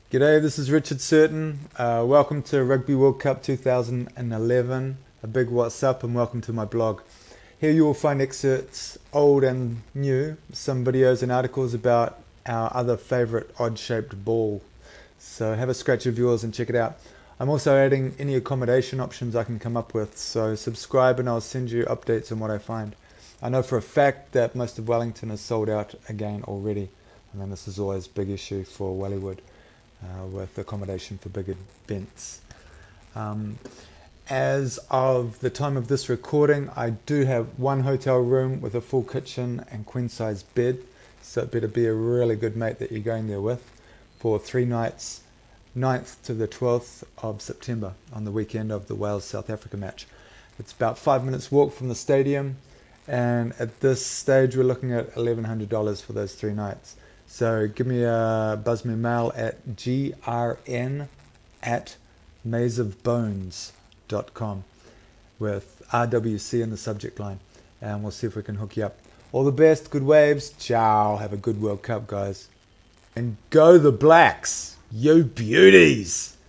G'day, this is Richard Certain. Welcome to Rugby World Cup 2011. A big what's up and welcome to my blog. Here you will find excerpts, old and new, some videos and articles about our other favourite odd-shaped ball. So have a scratch of yours and check it out. I'm also adding any accommodation options I can come up with, so subscribe and I'll send you updates on what I find. I know for a fact that most of Wellington is sold out again already. And then this is always a big issue for Wellywood. With accommodation for big events. As of the time of this recording, I do have one hotel room with a full kitchen and queen size bed, so it better be a really good mate that you're going there with for 3 nights, 9th to the 12th of September on the weekend of the Wales-South Africa match. It's about 5 minutes walk from the stadium, and at this stage we're looking at $1,100 for those 3 nights. So give me a buzz me mail at grn@mazeofbones.com with RWC in the subject line, and we'll see if we can hook you up. All the best, good waves, ciao, have a good World Cup guys. And go the Blacks, you beauties!